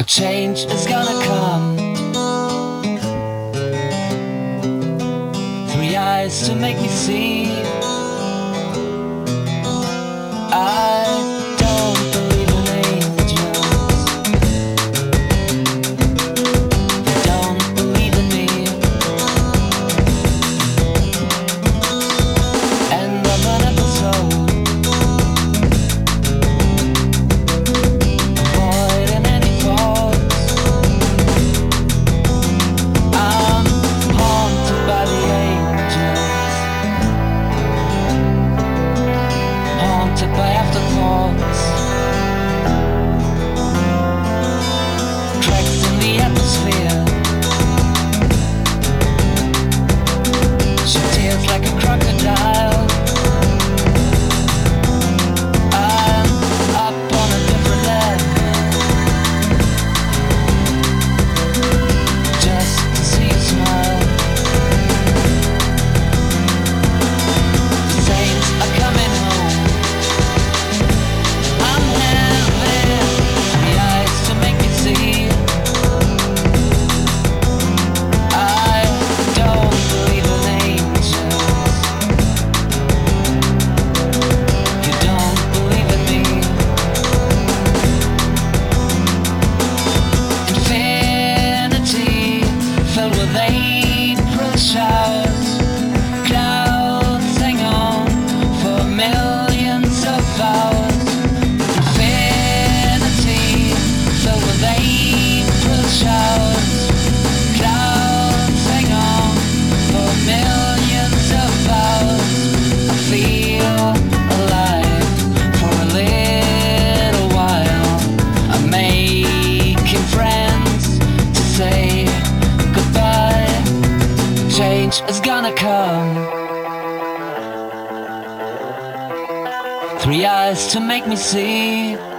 Change is gonna come. 3 eyes to make me see. I don't believe in angels. They don't believe in me. End of an episode. Avoiding any faults. I'm haunted by the angels. Haunted by afterthoughts. Cracks in the atmosphere. She tears like a crocodile. I'm up on a different level. Just to see you smile. The saints are coming home. I'm having 3 eyes to make me see. I don't believe in angels. You don't believe in me. Infinity filled with April showers. Clouds hang on for millions of hours. Infinity filled with April showers. Clouds hang on for millions of hours. I feel alive for a little while. I'm making friends to say goodbye. Change is gonna come. 3 eyes to make me see.